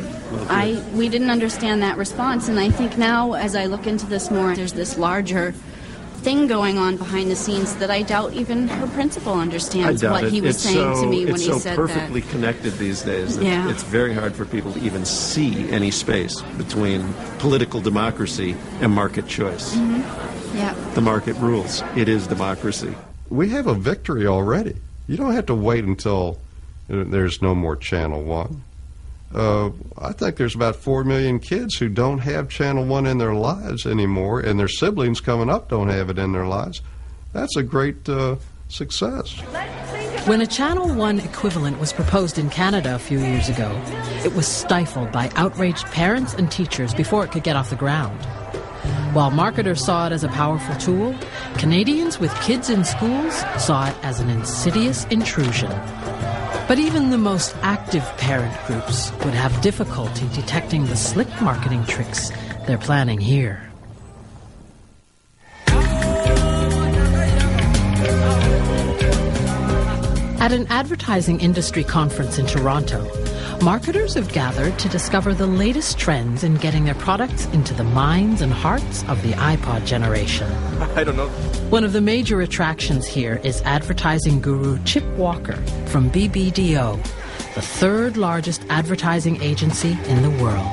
we didn't understand that response, and I think now as I look into this more, there's this larger thing going on behind the scenes that I doubt even her principal understands what he was saying to me when he said that. It's so perfectly connected these days that it's very hard for people to even see any space between political democracy and market choice. Mm-hmm. Yeah. The market rules. It is democracy. We have a victory already. You don't have to wait until there's no more Channel 1. I think there's about 4 million kids who don't have Channel 1 in their lives anymore, and their siblings coming up don't have it in their lives. That's a great success. When a Channel 1 equivalent was proposed in Canada a few years ago, it was stifled by outraged parents and teachers before it could get off the ground. While marketers saw it as a powerful tool, Canadians with kids in schools saw it as an insidious intrusion. But even the most active parent groups would have difficulty detecting the slick marketing tricks they're planning here. At an advertising industry conference in Toronto, marketers have gathered to discover the latest trends in getting their products into the minds and hearts of the iPod generation. I don't know. One of the major attractions here is advertising guru Chip Walker from BBDO, the third largest advertising agency in the world.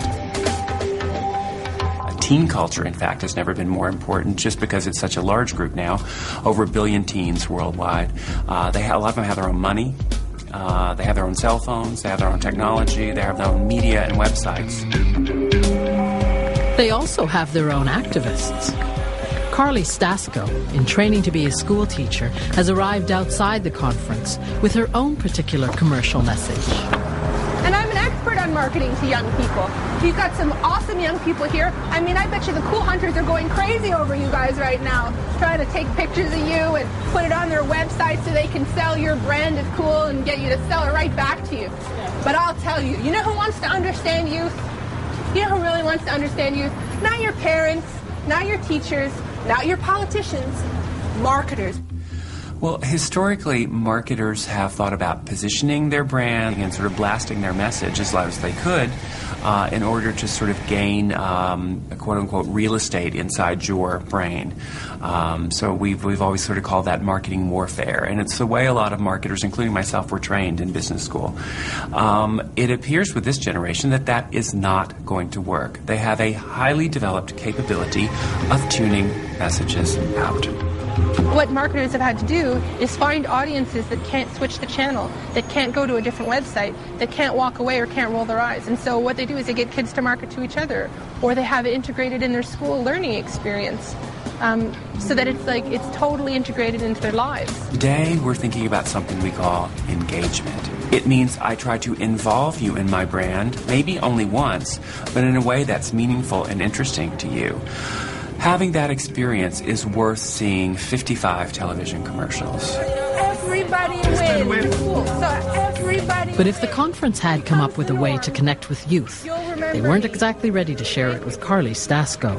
Teen culture, in fact, has never been more important just because it's such a large group now, over 1 billion teens worldwide. A lot of them have their own money. They have their own cell phones, they have their own technology, they have their own media and websites. They also have their own activists. Carly Stasko, in training to be a school teacher, has arrived outside the conference with her own particular commercial message. And I'm an expert on marketing to young people. You've got some awesome young people here. I mean, I bet you the cool hunters are going crazy over you guys right now, trying to take pictures of you and put it on their website so they can sell your brand as cool and get you to sell it right back to you. But I'll tell you, you know who wants to understand youth? You know who really wants to understand youth? Not your parents, not your teachers, not your politicians, marketers. Well, historically, marketers have thought about positioning their brand and sort of blasting their message as loud as they could in order to sort of gain a quote-unquote real estate inside your brain. So we've always sort of called that marketing warfare, and it's the way a lot of marketers, including myself, were trained in business school. It appears with this generation that is not going to work. They have a highly developed capability of tuning messages out. What marketers have had to do is find audiences that can't switch the channel, that can't go to a different website, that can't walk away or can't roll their eyes. And so what they do is they get kids to market to each other, or they have it integrated in their school learning experience, so that it's totally integrated into their lives. Today, we're thinking about something we call engagement. It means I try to involve you in my brand, maybe only once, but in a way that's meaningful and interesting to you. Having that experience is worth seeing 55 television commercials. Everybody wins. So everybody. But if the conference had come up with a way to connect with youth, they weren't exactly ready to share it with Carly Stasko.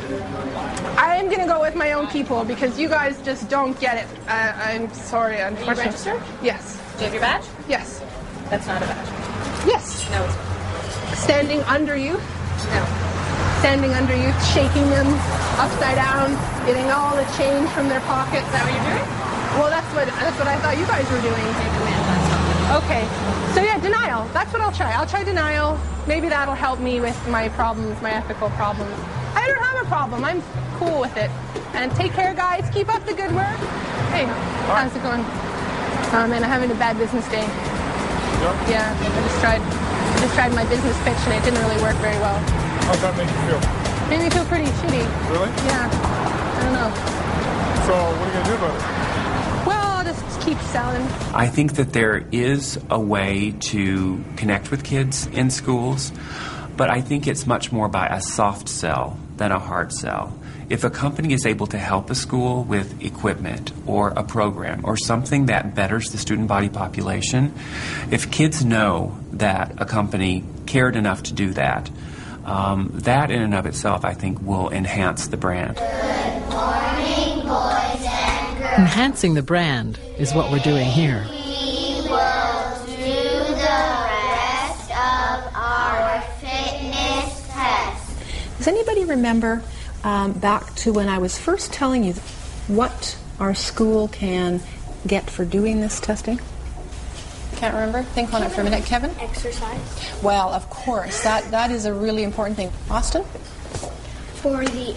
I am going to go with my own people because you guys just don't get it. I'm sorry, unfortunately. Are you registered? Yes. Do you have your badge? Yes. That's not a badge. Yes. No, it's not. Standing under you? No. Standing under you, shaking them upside down, getting all the change from their pockets. Is that what you're doing? Well, that's what I thought you guys were doing. Okay. So yeah, denial. That's what I'll try. I'll try denial. Maybe that'll help me with my problems, my ethical problems. I don't have a problem. I'm cool with it. And take care, guys. Keep up the good work. Hey, how's it going? Oh man, I'm having a bad business day. Yeah, I just tried my business pitch and it didn't really work very well. How's that make you feel? Made me feel pretty shitty. Really? Yeah. I don't know. So what are you going to do about it? Well, I'll just keep selling. I think that there is a way to connect with kids in schools, but I think it's much more by a soft sell than a hard sell. If a company is able to help a school with equipment or a program or something that betters the student body population, if kids know that a company cared enough to do that, that in and of itself, I think, will enhance the brand. Good morning, boys and girls. Enhancing the brand is what we're doing here. We will do the rest of our fitness test. Does anybody remember back to when I was first telling you what our school can get for doing this testing? Can't remember? Think on it for a minute. Kevin? Exercise. Well, of course. That is a really important thing. Austin? For the,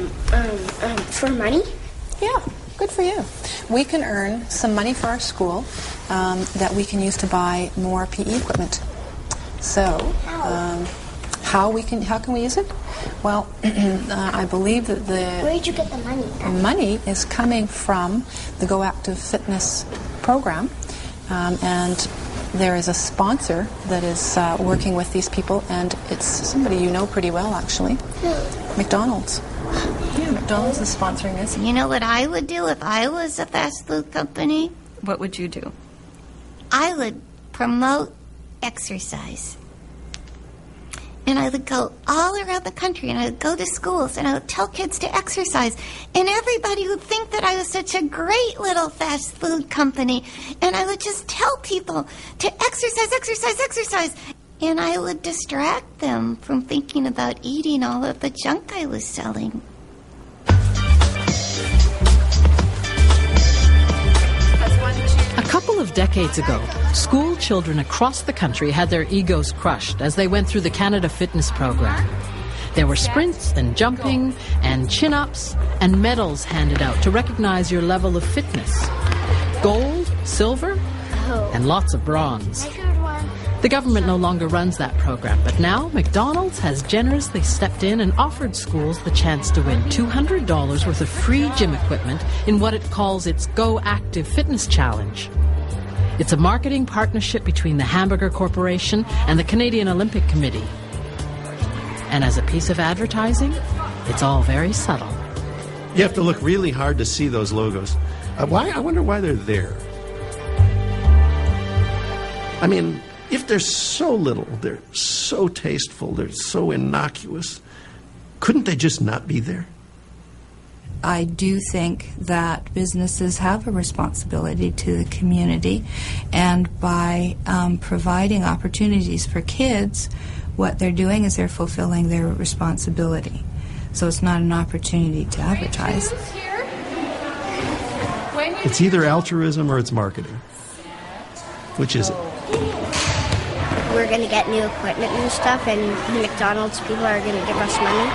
for money? Yeah, good for you. We can earn some money for our school that we can use to buy more PE equipment. So, how can we use it? Well, I believe that Where did you get the money? Money is coming from the Go Active Fitness program. And there is a sponsor that is working with these people, and it's somebody you know pretty well, actually. McDonald's. Yeah, McDonald's is sponsoring this. You know what I would do if I was a fast food company? What would you do? I would promote exercise. And I would go all around the country, and I would go to schools, and I would tell kids to exercise. And everybody would think that I was such a great little fast food company. And I would just tell people to exercise, exercise, exercise. And I would distract them from thinking about eating all of the junk I was selling. A couple of decades ago, school children across the country had their egos crushed as they went through the Canada Fitness program. There were sprints and jumping and chin-ups and medals handed out to recognize your level of fitness. Gold, silver, and lots of bronze. The government no longer runs that program, but now McDonald's has generously stepped in and offered schools the chance to win $200 worth of free gym equipment in what it calls its Go Active Fitness Challenge. It's a marketing partnership between the Hamburger Corporation and the Canadian Olympic Committee. And as a piece of advertising, it's all very subtle. You have to look really hard to see those logos. I wonder why they're there. I mean, if they're so little, they're so tasteful, they're so innocuous, couldn't they just not be there? I do think that businesses have a responsibility to the community, and by providing opportunities for kids, what they're doing is they're fulfilling their responsibility. So it's not an opportunity to advertise. It's either altruism or it's marketing. Which is it? We're going to get new equipment and stuff, and the McDonald's people are going to give us money.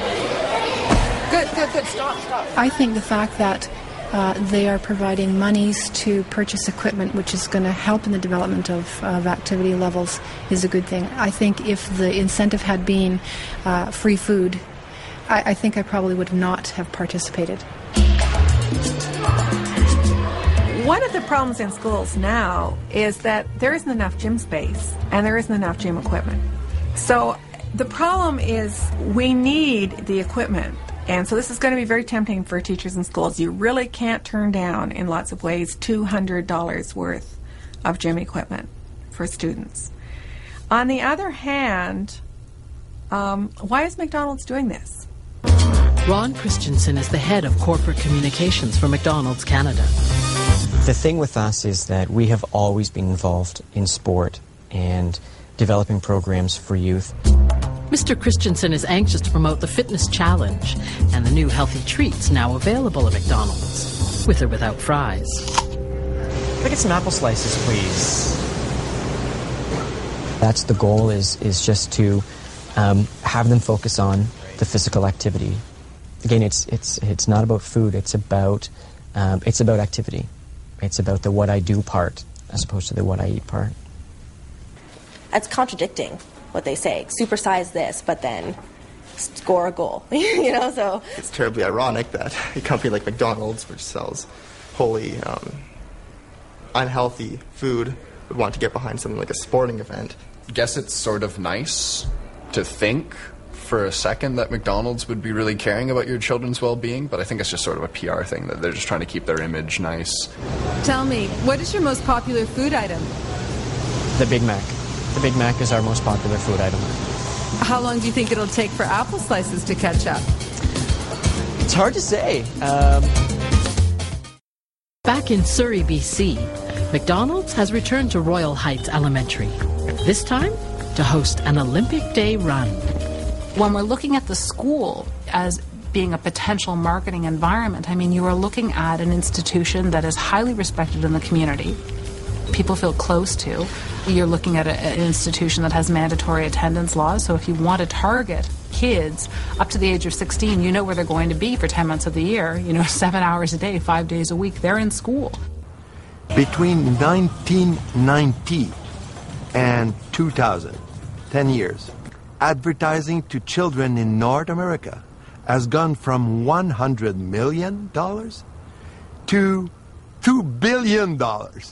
Good. Stop. I think the fact that they are providing monies to purchase equipment, which is going to help in the development of activity levels, is a good thing. I think if the incentive had been free food, I think I probably would not have participated. One of the problems in schools now is that there isn't enough gym space and there isn't enough gym equipment. So the problem is we need the equipment. And so this is going to be very tempting for teachers in schools. You really can't turn down, in lots of ways, $200 worth of gym equipment for students. On the other hand, why is McDonald's doing this? Ron Christensen is the head of corporate communications for McDonald's Canada. The thing with us is that we have always been involved in sport and developing programs for youth. Mr. Christensen is anxious to promote the Fitness Challenge and the new healthy treats now available at McDonald's, with or without fries. Can I get some apple slices, please? That's the goal, is just to have them focus on the physical activity. Again, it's not about food. It's about activity. It's about the what I do part as opposed to the what I eat part. It's contradicting what they say. Supersize this, but then score a goal. So it's terribly ironic that a company like McDonald's, which sells wholly unhealthy food, would want to get behind something like a sporting event. I guess it's sort of nice to think for a second that McDonald's would be really caring about your children's well-being, but I think it's just sort of a PR thing, that they're just trying to keep their image nice. Tell me, what is your most popular food item? The Big Mac. The Big Mac is our most popular food item. How long do you think it'll take for apple slices to catch up? It's hard to say. Back in Surrey, BC, McDonald's has returned to Royal Heights Elementary, this time to host an Olympic Day run. When we're looking at the school as being a potential marketing environment, I mean, you are looking at an institution that is highly respected in the community. People feel close to. You're looking at an institution that has mandatory attendance laws, so if you want to target kids up to the age of 16, you know where they're going to be for 10 months of the year, 7 hours a day, 5 days a week, they're in school. Between 1990 and 2000, 10 years, advertising to children in North America has gone from $100 million to $2 billion.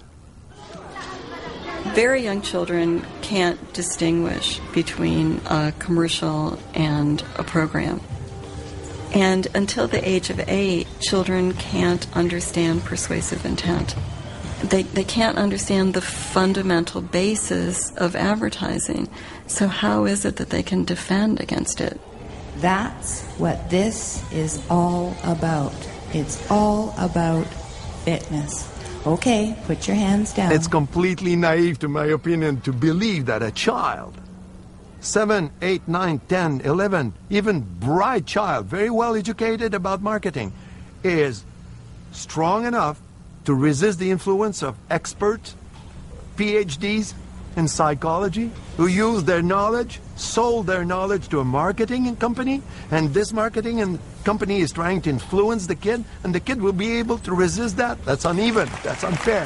Very young children can't distinguish between a commercial and a program. And until the age of 8, children can't understand persuasive intent. They can't understand the fundamental basis of advertising. So how is it that they can defend against it? That's what this is all about. It's all about fitness. Okay, put your hands down. It's completely naive, to my opinion, to believe that a child, 7, 8, 9, 10, 11, even bright child, very well educated about marketing, is strong enough to resist the influence of experts, PhDs in psychology, who use their knowledge, sold their knowledge to a marketing company, and this marketing company is trying to influence the kid, and the kid will be able to resist that. That's uneven. That's unfair.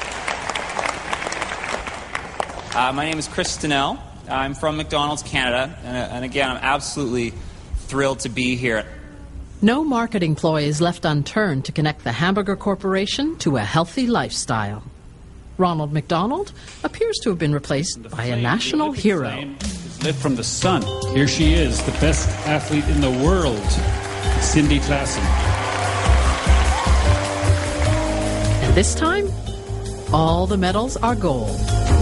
My name is Chris Stenell. I'm from McDonald's Canada, and again, I'm absolutely thrilled to be here. No marketing ploy is left unturned to connect the Hamburger Corporation to a healthy lifestyle. Ronald McDonald appears to have been replaced by a national hero. Lit from the sun. Here she is, the best athlete in the world, Cindy Klassen. And this time, all the medals are gold.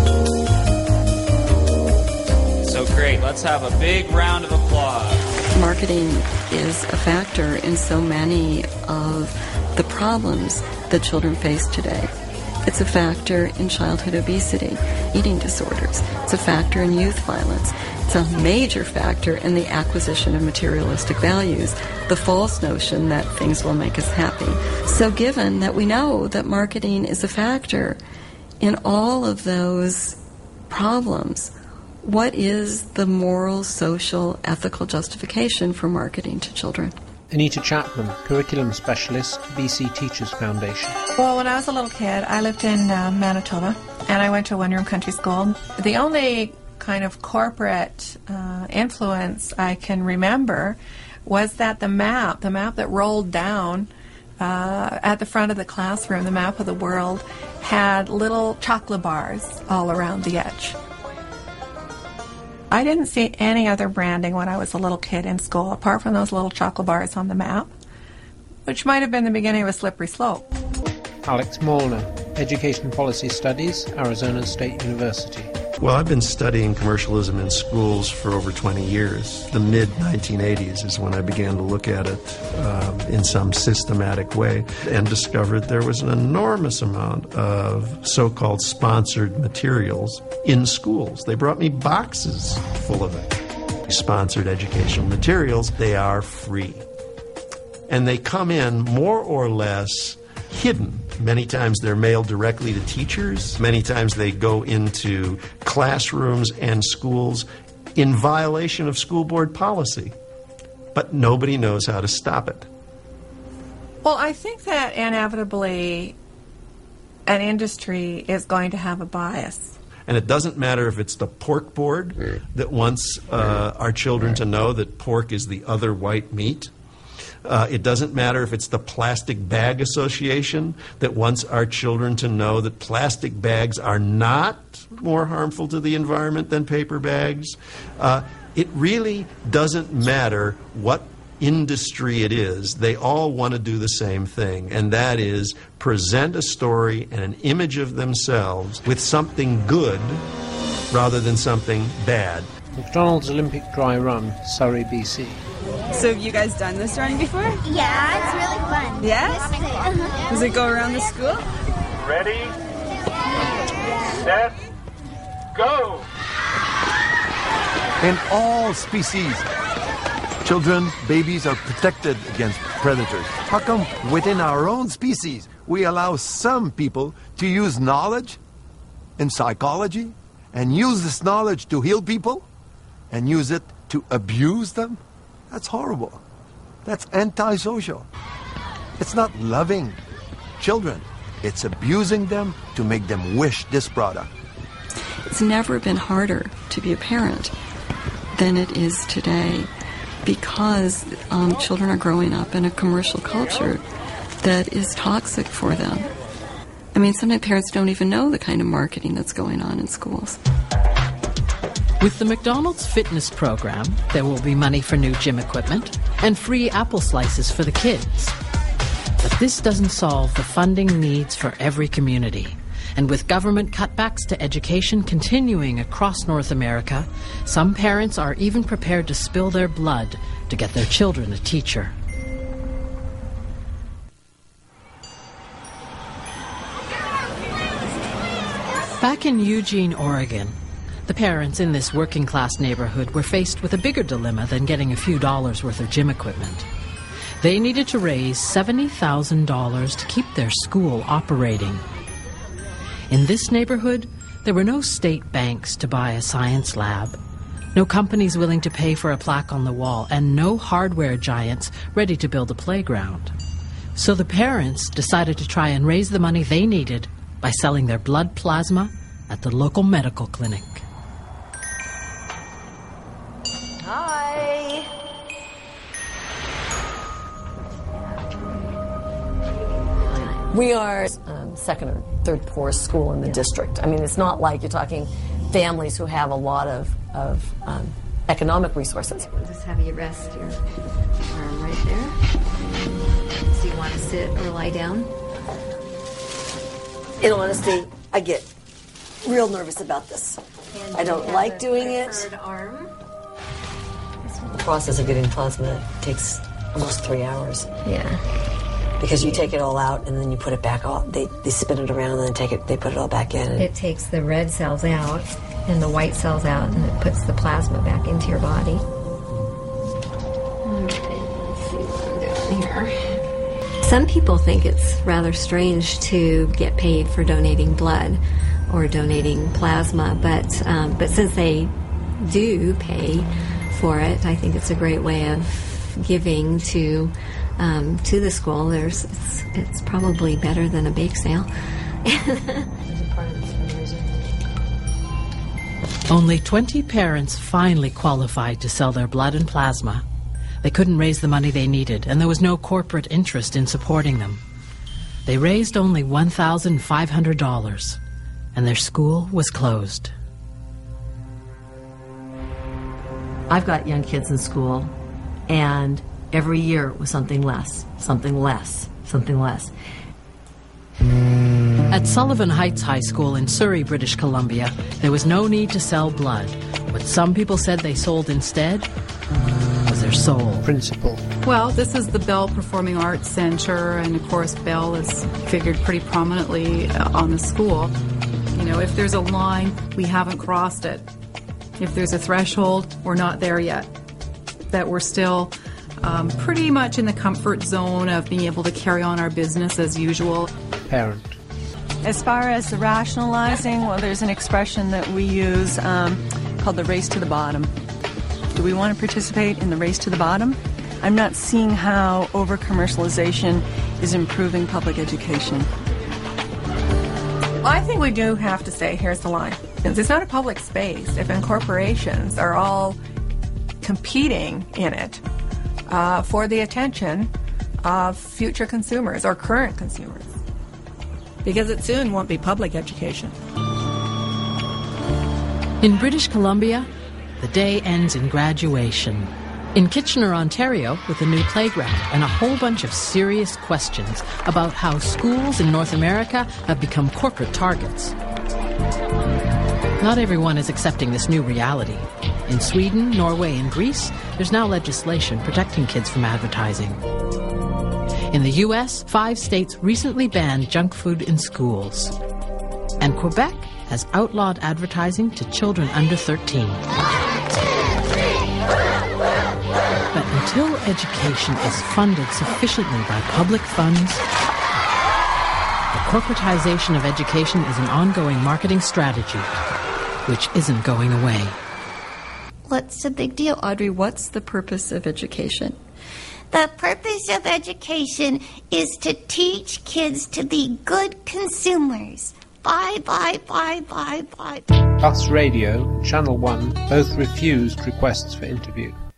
So great. Let's have a big round of applause. Marketing is a factor in so many of the problems that children face today. It's a factor in childhood obesity, eating disorders. It's a factor in youth violence. It's a major factor in the acquisition of materialistic values, the false notion that things will make us happy. So given that we know that marketing is a factor in all of those problems, what is the moral, social, ethical justification for marketing to children? Anita Chapman, Curriculum Specialist, BC Teachers Foundation. Well, when I was a little kid, I lived in Manitoba, and I went to a one-room country school. The only kind of corporate influence I can remember was that the map that rolled down at the front of the classroom, the map of the world, had little chocolate bars all around the edge. I didn't see any other branding when I was a little kid in school, apart from those little chocolate bars on the map, which might have been the beginning of a slippery slope. Alex Molnar, Education Policy Studies, Arizona State University. Well, I've been studying commercialism in schools for over 20 years. The mid-1980s is when I began to look at it in some systematic way and discovered there was an enormous amount of so-called sponsored materials in schools. They brought me boxes full of it. Sponsored educational materials, they are free. And they come in more or less hidden. Many times they're mailed directly to teachers. Many times they go into classrooms and schools in violation of school board policy. But nobody knows how to stop it. Well, I think that inevitably an industry is going to have a bias. And it doesn't matter if it's the pork board that wants our children to know that pork is the other white meat. It doesn't matter if it's the Plastic Bag Association that wants our children to know that plastic bags are not more harmful to the environment than paper bags. It really doesn't matter what industry it is. They all want to do the same thing, and that is present a story and an image of themselves with something good rather than something bad. McDonald's Olympic Dry Run, Surrey, BC. So have you guys done this running before? Yeah, it's really fun. Yeah? Does it go around the school? Ready, set, go! In all species, children, babies are protected against predators. How come within our own species we allow some people to use knowledge in psychology and use this knowledge to heal people and use it to abuse them? That's horrible. That's antisocial. It's not loving children. It's abusing them to make them wish this product. It's never been harder to be a parent than it is today because children are growing up in a commercial culture that is toxic for them. I mean, sometimes parents don't even know the kind of marketing that's going on in schools. With the McDonald's fitness program, there will be money for new gym equipment and free apple slices for the kids. But this doesn't solve the funding needs for every community. And with government cutbacks to education continuing across North America, some parents are even prepared to spill their blood to get their children a teacher. Back in Eugene, Oregon, the parents in this working-class neighborhood were faced with a bigger dilemma than getting a few dollars worth of gym equipment. They needed to raise $70,000 to keep their school operating. In this neighborhood, there were no state banks to buy a science lab, no companies willing to pay for a plaque on the wall, and no hardware giants ready to build a playground. So the parents decided to try and raise the money they needed by selling their blood plasma at the local medical clinic. Hi. We are second or third poorest school in the district. I mean, it's not like you're talking families who have a lot of economic resources. Just have you rest your arm right there. So you want to sit or lie down? In honesty, I get real nervous about this. I don't like doing it. Arm. The process of getting plasma takes almost 3 hours. Yeah. Because you take it all out and then you put it back on. They spin it around and then they put it all back in. It takes the red cells out and the white cells out, and it puts the plasma back into your body. Let's see what I'm doing here. Some people think it's rather strange to get paid for donating blood or donating plasma, but since they do pay for it, I think it's a great way of giving to the school. It's probably better than a bake sale. Only 20 parents finally qualified to sell their blood and plasma. They couldn't raise the money they needed, and there was no corporate interest in supporting them. They raised only $1,500, and their school was closed. I've got young kids in school, and every year it was something less, something less, something less. At Sullivan Heights High School in Surrey, British Columbia, there was no need to sell blood. What some people said they sold instead was their soul. Principal. Well, this is the Bell Performing Arts Center, and of course Bell is figured pretty prominently on the school. You know, if there's a line, we haven't crossed it. If there's a threshold, we're not there yet. That we're still pretty much in the comfort zone of being able to carry on our business as usual. Parent. As far as the rationalizing, well, there's an expression that we use called the race to the bottom. Do we want to participate in the race to the bottom? I'm not seeing how over-commercialization is improving public education. I think we do have to say, here's the line. It's not a public space if corporations are all competing in it for the attention of future consumers or current consumers. Because it soon won't be public education. In British Columbia, the day ends in graduation. In Kitchener, Ontario, with a new playground and a whole bunch of serious questions about how schools in North America have become corporate targets. Not everyone is accepting this new reality. In Sweden, Norway, and Greece, there's now legislation protecting kids from advertising. In the U.S., 5 states recently banned junk food in schools. And Quebec has outlawed advertising to children under 13. But until education is funded sufficiently by public funds, the corporatization of education is an ongoing marketing strategy, which isn't going away. What's the big deal, Audrey? What's the purpose of education? The purpose of education is to teach kids to be good consumers. Bye, bye, bye, bye, bye. Us Radio and Channel 1 both refused requests for interview.